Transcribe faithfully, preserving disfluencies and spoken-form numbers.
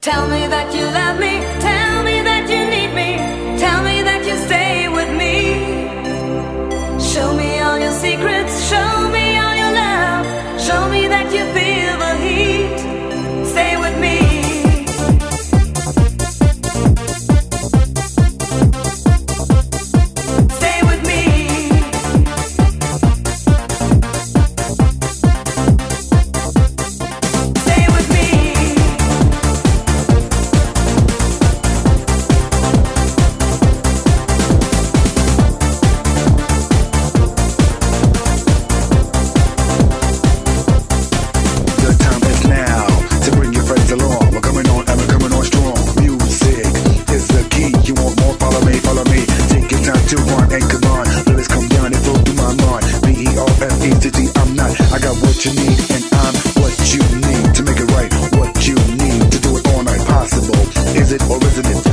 Tell me that you love me, tell me that you need me, tell me that you stay with me. Show me all your secrets, show me all your love, show me that you feel the heat. Stay with me. Stay with me. Stay with me. The time is now to bring your friends along. We're coming on and we're coming on strong. Music is the key. You want more? Follow me, follow me. Take your time to run and come on. Lyrics come down and flow through my mind. B E R F E C T, I'm not. I got what you need and I'm what you need to make it right. What you need to do it all night possible. Is it or isn't it?